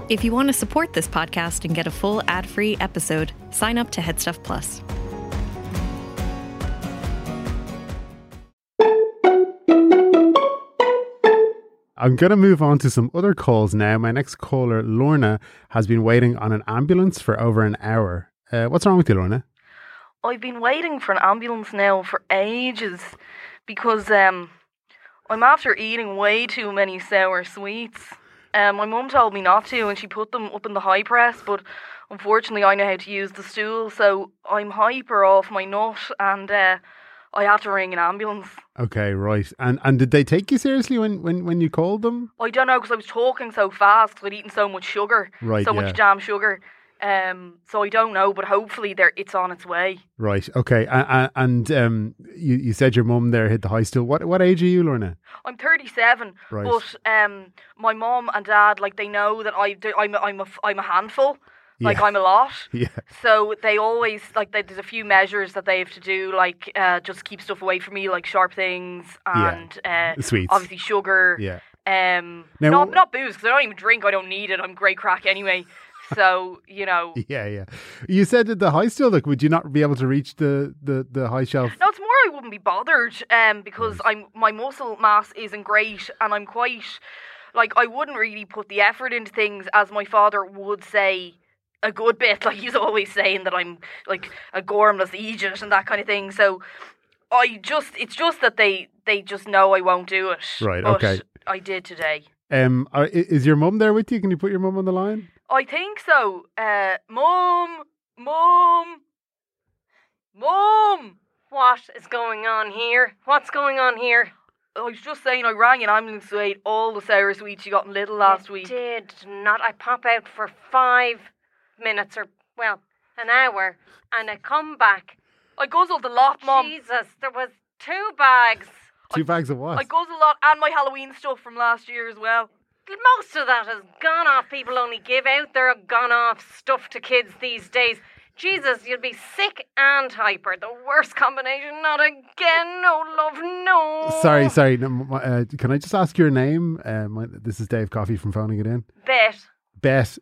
If you want to support this podcast and get a full ad-free episode, sign up to Headstuff Plus. I'm going to move on to some other calls now. My next caller, Lorna, has been waiting on an ambulance for over an hour. What's wrong with you, Lorna? I've been waiting for an ambulance now for ages because I'm after eating way too many sour sweets. My mum told me not to and she put them up in the high press, but unfortunately I know how to use the stool, so I'm hyper off my nut and I had to ring an ambulance. Okay, right. And did they take you seriously when you called them? I don't know, because I was talking so fast because I'd eaten so much sugar, much jam sugar. So I don't know, but hopefully it's on its way. Right, okay. And you said your mum there hit the high stool. What age are you, Lorna? I'm 37, right. But my mum and dad, like, they know that I'm a handful. Like, yeah. I'm a lot. Yeah. So they always, like, there's a few measures that they have to do, like, just keep stuff away from me, like sharp things and sweets. Obviously sugar. Yeah. Not booze, because I don't even drink. I don't need it. I'm great crack anyway. So, you know. Yeah. You said that the high stool, like, would you not be able to reach the high shelf? No, it's more I wouldn't be bothered because my muscle mass isn't great and I'm quite, like, I wouldn't really put the effort into things, as my father would say a good bit. Like, he's always saying that I'm, like, a gormless Egypt and that kind of thing. So it's just that they just know I won't do it. Right, but okay. I did today. Is your mum there with you? Can you put your mum on the line? I think so. Mum! What is going on here? What's going on here? I was just saying I rang an ambulance to eat all the sour sweets you got in Little last week. Did not. I pop out for 5 minutes or, well, an hour, and I come back. I guzzled a lot, Mum. Jesus, there was 2 bags. 2 bags of what? I guzzled a lot, and my Halloween stuff from last year as well. Most of that has gone off. People only give out their gone off stuff to kids these days. Jesus, you'll be sick and hyper. The worst combination. Not again. No, love, no. Sorry. No, can I just ask your name? This is Dave Coffey from Phoning It In. Bet.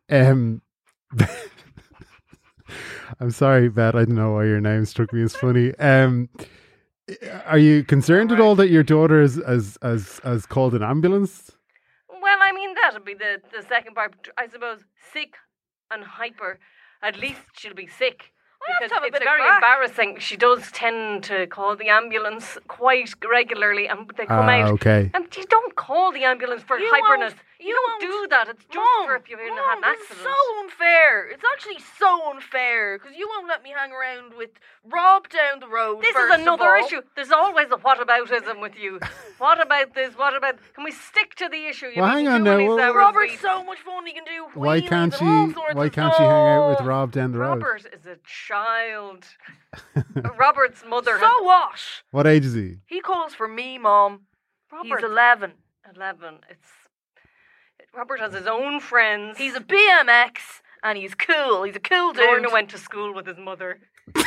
I'm sorry, Bet. I don't know why your name struck me as funny. Are you concerned at all that your daughter has called an ambulance? Well, I mean, that'll be the second part. I suppose sick and hyper. At least she'll be sick. Because it's very embarrassing. She does tend to call the ambulance quite regularly, and they come out. Okay. And you don't call the ambulance for hyperness. You don't do that. It's just for if you're in an accident. It's so unfair. It's actually so unfair because you won't let me hang around with Rob down the road. This is another issue. There's always a whataboutism with you. What about this? What about? Can we stick to the issue? Well, hang on now. Robert's so much fun. He can do. Why can't she hang out with Rob down the road? Robert is a child. Robert's mother. So what? What age is he? He calls for me, Mom. He's 11. 11. Robert has his own friends. He's a BMX and he's cool. He's a cool dude. Lorna went to school with his mother.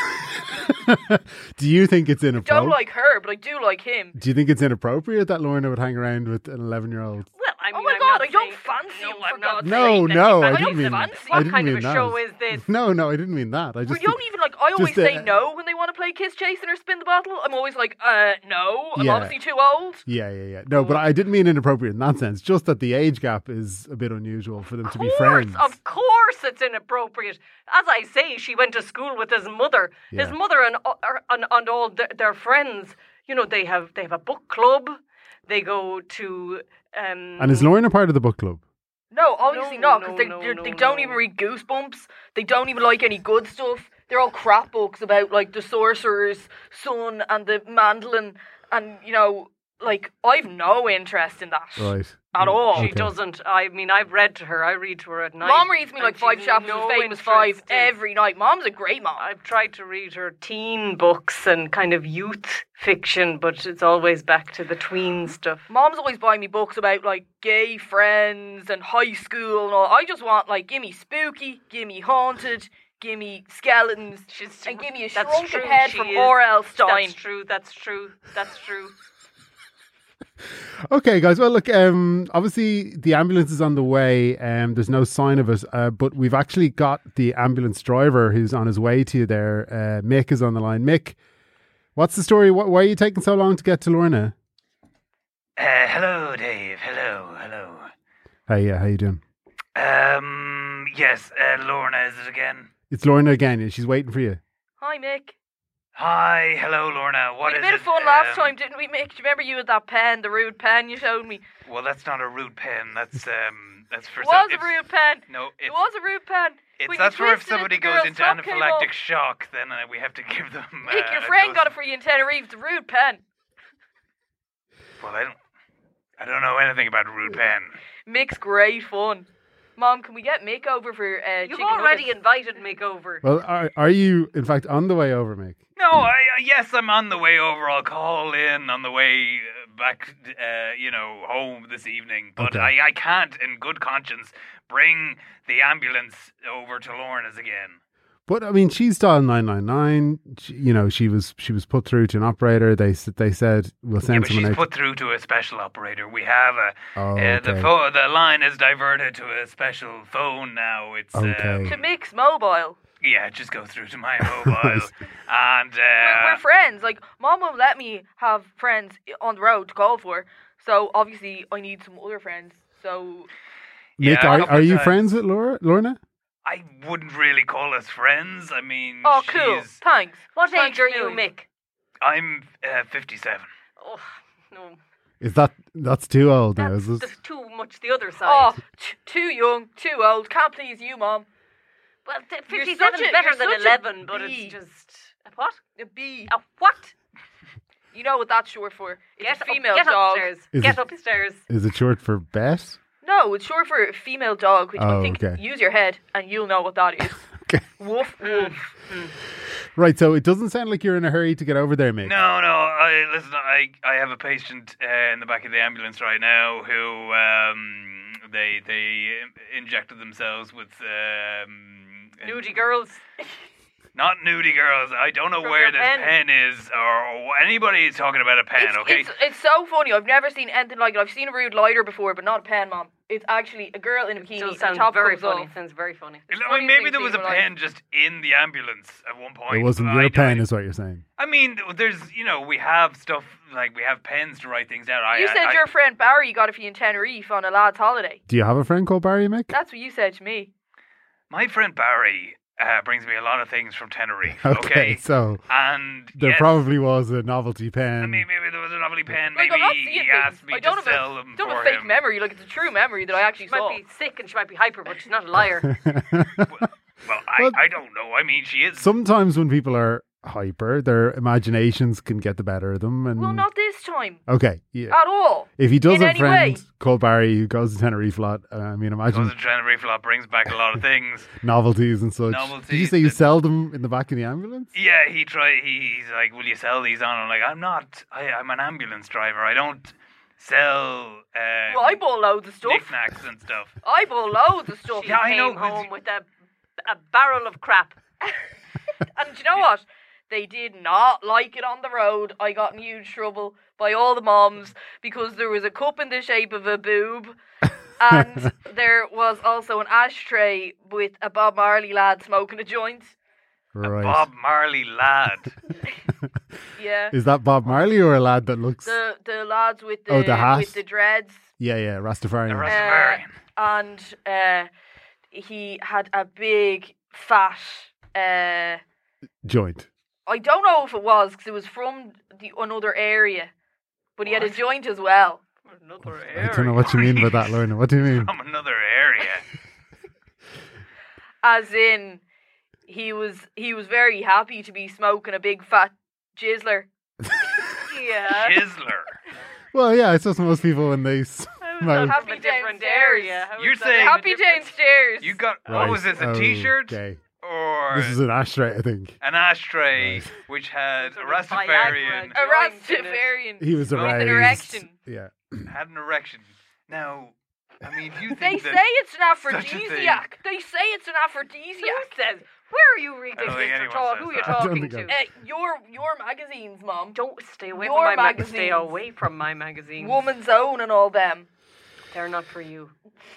Do you think it's inappropriate? I don't like her, but I do like him. Do you think it's inappropriate that Lorna would hang around with an 11-year-old? Well, I mean, oh my God, I don't fancy him. I'm not. No, I didn't mean that. What kind of a show is this? No, I didn't mean that. I just. You don't even I always say no when they want to play kiss chasing or spin the bottle. I'm always like, no. I'm obviously too old. Yeah. No, but I didn't mean inappropriate in that sense. Just that the age gap is a bit unusual for them to be friends. Of course, it's inappropriate. As I say, she went to school with his mother. Yeah. His mother and all their friends. You know, they have a book club. They go to. And is Lorna part of the book club? No, obviously not, because they don't even read Goosebumps. They don't even like any good stuff. They're all crap books about, like, the sorcerer's son and the mandolin. And, you know, like, I've no interest in that. Right. At all. She doesn't. I mean, I've read to her. I read to her at night. Mom reads me like 5 chapters of Famous Five every night. Mom's a great mom. I've tried to read her teen books and kind of youth fiction, but it's always back to the tween stuff. Mom's always buying me books about, like, gay friends and high school and all. I just want, like, give me spooky, give me haunted, give me skeletons, and give me a shrunken head from R.L. Stein. That's true. Okay, guys. Well, look. Obviously, the ambulance is on the way. There's no sign of it, but we've actually got the ambulance driver who's on his way to you there. Mick is on the line. Mick, what's the story? Why are you taking so long to get to Lorna? Hello, Dave. Hello. Hey, how you doing? Yes, Lorna, is it again? It's Lorna again. Yeah, she's waiting for you. Hi, Mick. Hi, hello, Lorna. What We is had a it? bit of fun last time, didn't we, Mick? Do you remember you had that pen, the rude pen you showed me? Well, that's not a rude pen. That's for. It was a rude pen. No, It was a rude pen. That's for if twisted it, somebody the goes girl's into sock came anaphylactic off. shock, then we have to give them. Mick, your a friend dose. got it for you in Tenerife. It's a rude pen. Well, I don't know anything about a rude pen. Mick's great fun. Mom, can we get Mick over for You've chicken already nuggets? invited Mick over. Well, are you in fact on the way over, Mick? No, yes, I'm on the way over. I'll call in on the way back, home this evening. But Okay. I can't, in good conscience, bring the ambulance over to Lorna's again. But I mean, she's dialed 999. She was put through to an operator. They said we'll Yeah, send but someone she's out. put through to a special operator. We have Okay. the line is diverted to a special phone now. It's Okay. To Mick's mobile. yeah, it just goes through to my mobile, and We're friends. Like, Mom won't let me have friends on the road to call for. So, obviously, I need some other friends. So, Mick, yeah, a couple are of you times. friends with Lorna? I wouldn't really call us friends. I mean, oh, cool. she's- Thanks. What Thanks age are for you, doing. Mick? I'm 57. Oh, no. Is that's too old now? Is That's it? too much the other Oh, side. too young, too old. Can't please you, Mom. Well, You're 57 such is a- better you're than such a 11, but bee. it's just... A what? A B. A what? You know what that's short for. It's a female get dog. upstairs. Is Get it- upstairs. Is it short for Bet? No, it's short for female dog, which Oh, I think, okay. use your head and you'll know what that is. Okay. Woof, woof. Right. So it doesn't sound like you're in a hurry to get over there, Mick. No. I have a patient in the back of the ambulance right now who they injected themselves with Nudie girls. Not nudie girls. I don't know From where your this pen. pen is or anybody is talking about a pen. Okay. It's so funny. I've never seen anything like it. I've seen a rude lighter before, but not a pen, Mom. It's actually a girl in a It bikini. does and sound top very comes funny. off. Sounds very funny. I mean, funniest maybe thing there was a seen in my pen just in the ambulance at one point. It wasn't but your I pen, don't- is what you're saying. I mean, there's, we have stuff, like, we have pens to write things down. You said your friend Barry got it for you in Tenerife on a lad's holiday. Do you have a friend called Barry, Mick? That's what you said to me. My friend Barry brings me a lot of things from Tenerife, Okay, okay? so And there yes, probably was a novelty pen. I mean, maybe there was a lovely pen. Like, Maybe I'm not he seeing asked things. me I don't to have sell them don't for have a fake him. memory. Like, it's a true memory that I actually She saw. might be sick and she might be hyper, but she's not a liar. Well, Well- I don't know. I mean, she is. Sometimes when people are hyper, their imaginations can get the better of them. And Well, not this time. okay, yeah. At all. If he does in have a any friend way. called Barry who goes to Tenerife a lot, I mean, imagine Goes to Tenerife a lot, brings back a lot of things. novelties and such. Did you Novelties say you that- sell them in the back of the ambulance? Yeah, he's like, will you sell these on? I'm like, I'm not. I'm an ambulance driver. I don't sell Well, I bought loads of stuff. knickknacks and stuff. I bought loads of stuff. She Yeah, I came know, 'cause home you- with a barrel of crap. And do you know what? They did not like it on the road. I got in huge trouble by all the moms because there was a cup in the shape of a boob. And there was also an ashtray with a Bob Marley lad smoking a joint. Right. Bob Marley lad. Yeah. Is that Bob Marley or a lad that looks... The lads with the, Oh, the hat? with the dreads. Yeah, Rastafarian. The Rastafarian. And he had a big fat Joint. I don't know if it was because it was from another area, but he had a What? joint as well. Another I area. don't know what you mean by that, Lorna. What do you mean? From another area. As in, he was very happy to be smoking a big fat jizzler. Yeah. Chizzler. Well, yeah, it's just most people when they smoke. Happy From a different downstairs. area. How You're is that saying- even Happy different? downstairs. You got, Right, what was this, a t-shirt? Okay. Or This is an ashtray, I think. an ashtray Right. which had a Sort of Rastafarian, Viagra. a joint in it. Rastafarian. He was With an erased. erection. Yeah. had an erection. Now, I mean, if you They think say that it's an such a thing- aphrodisiac. They say it's an Who aphrodisiac. says? Where are you reading I don't think this? anyone Who are says you that. talking think to? Your magazines, Mom. Don't stay away Your from my magazines. Stay away from my magazines. Woman's Own and all them. They're not for you.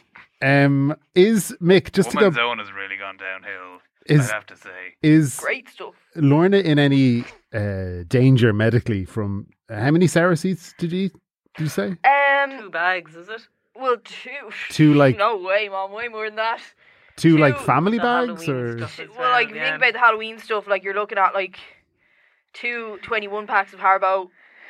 Is Mick just Woman's to go? Own has really gone downhill. Is I'd have to say. is Great stuff. Lorna in any danger medically from how many Sarah seats did you say? 2 bags, is it? Well, Two, like- no way, Mom, way more than that. Two like two- family The bags Halloween or stuff as Well, like if you yeah. think about the Halloween stuff, like you're looking at like 2 21 packs of Haribo,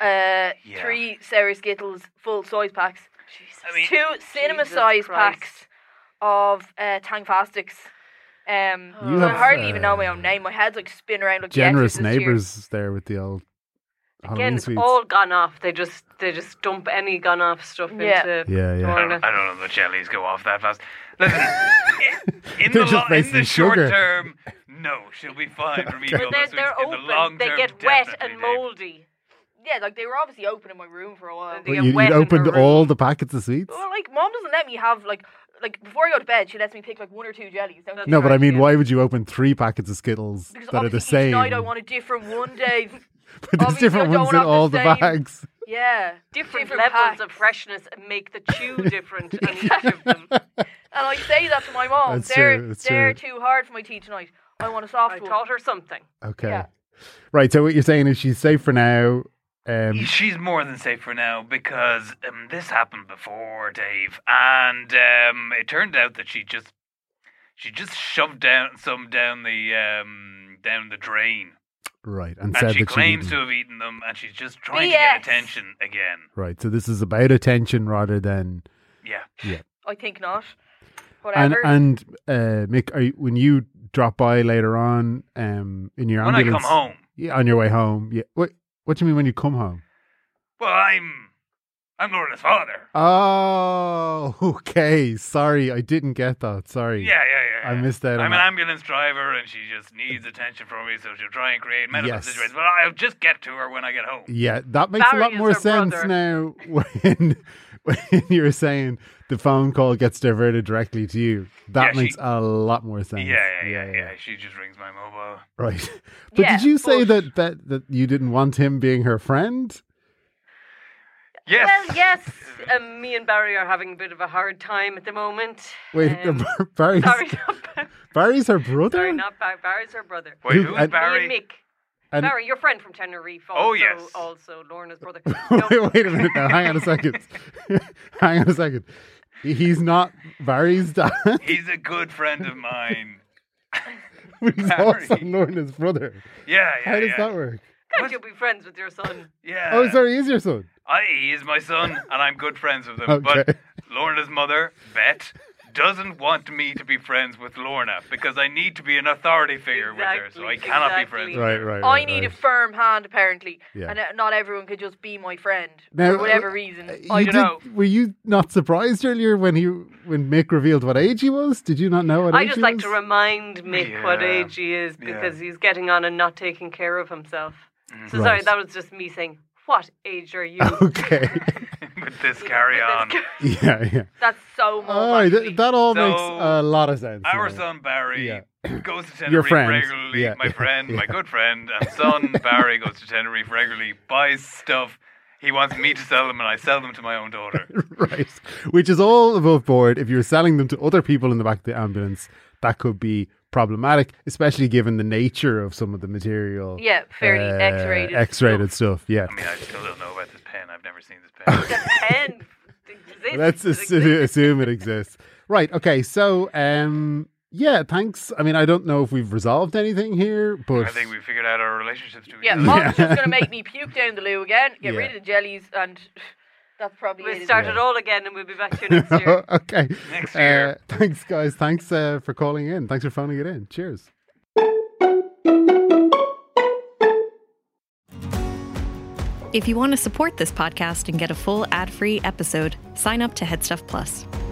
3 Sarah Skittles full size packs, I mean, 2 cinema Jesus size Christ. packs of Tang Fastics. You So have, I hardly even know my own name. My head's like spinning around like the generous Exorcist here. neighbours there with the old Again, Halloween it's sweets. all gone off. They just dump any gone off stuff Yeah. into Yeah. Lorna. I don't know the jellies go off that fast. Listen, in They're the, just in basically the short sugar. term, no, she'll be fine from eating all those They're sweets. In open. the long They term, get wet definitely, and Dave. mouldy. Yeah, like they were obviously open in my room for a while. They But get you wet in her opened room. all the packets of sweets? Well, like Mom doesn't let me have like before I go to bed, she lets me pick like 1 or 2 jellies. Don't That's she? No, but I mean, yeah. why would you open 3 packets of Skittles Because that are the obviously same? each night I want a different one, Dave. But there's obviously different I don't ones in have the all the same- bags. Yeah, Different packs. levels of freshness make the chew different on each of them. And I say that to my mom. That's they're true, that's they're true. too hard for my tea tonight. I want a soft I one. taught her something. Okay. Yeah. Right, so what you're saying is she's safe for now. She's more than safe for now because this happened before, Dave, and it turned out that she just shoved some down the drain, Right, and and said she that claims she'd to eaten. have eaten them, and she's just trying to get BS. attention again. Right, so this is about attention rather than... Yeah. I think not. Whatever. And Mick, when you drop by later on in your When I ambulance... come home, Yeah, on your way home. Yeah. What do you mean when you come home? well, I'm Lorna's father. Oh, okay. Sorry, I didn't get that. Sorry. Yeah. I missed out on I'm an that. ambulance driver, and she just needs attention from me, so she'll try and create medical Yes. situations. But I'll just get to her when I get home. Yeah, that makes a Barry lot is more her sense brother. now when you're saying the phone call gets diverted directly to you. That Yeah, makes a lot more sense. Yeah. She just rings my mobile. Right. But Yeah, did you say but- that you didn't want him being her friend? Yes. Well, yes, me and Barry are having a bit of a hard time at the moment. Wait, Barry's, Sorry, not Barry. Barry's her brother? Sorry, not Barry. Barry's her brother. Wait, Who- who's and- Barry? Me and Mick. And- Barry, your friend from Tenerife. Also, Oh, yes. Also, Lorna's brother. No, Wait a minute now. Hang on a second. Hang on a second. He's not Barry's dad. He's a good friend of mine. But he's Barry. also Lorna's brother. Yeah. How does that work? can't you be friends with your son? Yeah. Oh, sorry, he's your son. He is my son, and I'm good friends with him. Okay. But Lorna's mother, Bet, doesn't want me to be friends with Lorna because I need to be an authority figure with her, so I Exactly, cannot be exactly. friends with her. Right. I need a firm hand, apparently, Yeah. and not everyone could just be my friend Now, for whatever reason. You I don't know. Were you not surprised earlier when Mick revealed what age he was? Did you not know what I age just he like was? to remind Mick what Yeah. age he is because he's getting on and not taking care of himself. So Right. sorry, that was just me saying, what age are you? Okay. With this carry on. yeah. That's so much. All right, that all So, makes a lot of sense. Our now. son Barry Yeah. goes to Your Tenerife friend. regularly. Yeah. My friend, my Yeah. good friend, and son Barry goes to Tenerife regularly, buys stuff. He wants me to sell them, and I sell them to my own daughter. Right. Which is all above board. If you're selling them to other people in the back of the ambulance, that could be problematic, especially given the nature of some of the material. Yeah, fairly X-rated. X-rated stuff. Yeah. I mean, I still don't know about this pen. I've never seen this pen. The pen exists. Let's It exists. assume it exists. Right. Okay. So, yeah, thanks. I mean, I don't know if we've resolved anything here, but I think we figured out our relationships to each Yeah, other. Mom's just going to make me puke down the loo again, get Yeah. rid of the jellies, and that's probably We'll it. start it all again and we'll be back to you next year. okay. Next year. Thanks, guys. Thanks for calling in. Thanks for phoning it in. Cheers. If you want to support this podcast and get a full ad-free episode, sign up to Headstuff Plus.